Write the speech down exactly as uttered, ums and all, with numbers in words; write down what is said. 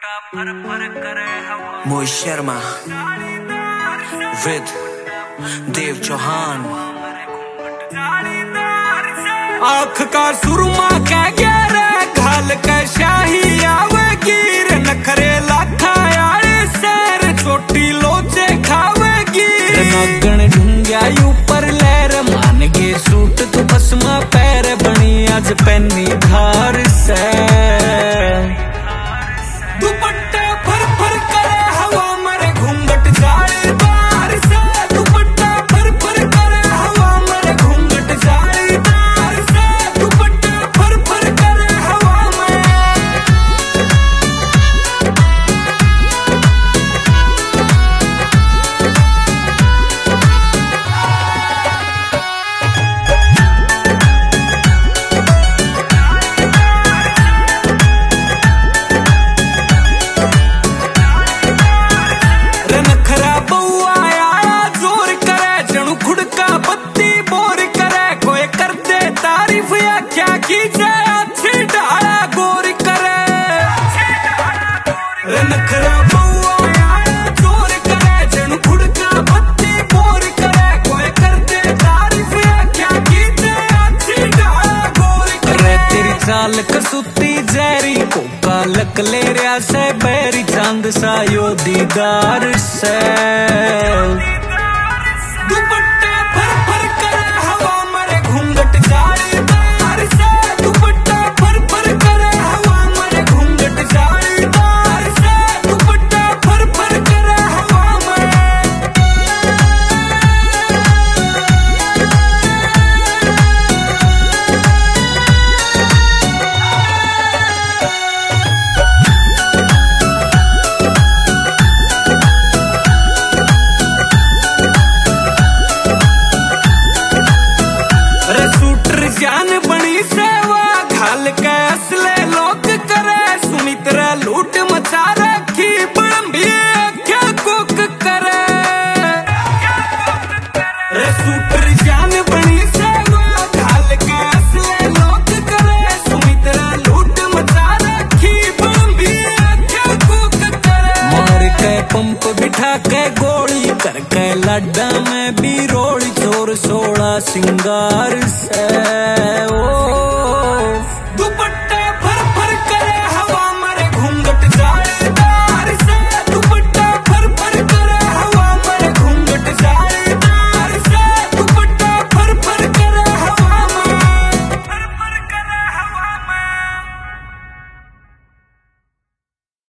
मोहित शर्मा विद देव चौहान। आँख का सुरमा कह गया रे घाल के शाही आवेगी रे नखरे लाखा आए सैर छोटी लोचे खावेगी नगन ढूंढिया ऊपर लहर मान गे सूट तू बसमा पैर बनी आज पैनी धार से दुपट्टे फर फर करे हवा मरे घूंघट जालीदार से दुपट्टा फर फर करे हवा मरे घूंघट जालीदार से दुपट्टा फर फर करे हवा में चाल कसूती जैरी कोका लक ले रहा से बैरी चांद सा यो दीदार से दुपट्टा फर फर करे हवा मरे घूंघट जालीदार से दुपट्टा फर फर करे हवा मरे घूंघट जालीदार से दुपट्टा फर फर करे हवा में जान बनी सेवा घाल के असले लोग करे सुमित्रा लूट मचा रखी बड़म्बी क्या कुक करे सूटर जान बनी सेवा घाल के असले लोग करे सुमित्रा लूट मचा रखी बड़म्बी क्या कुक करे मार के पंप बिठा के गोली करके लड्डा में भी रोड़ी चोर सोड़ा सिंगार से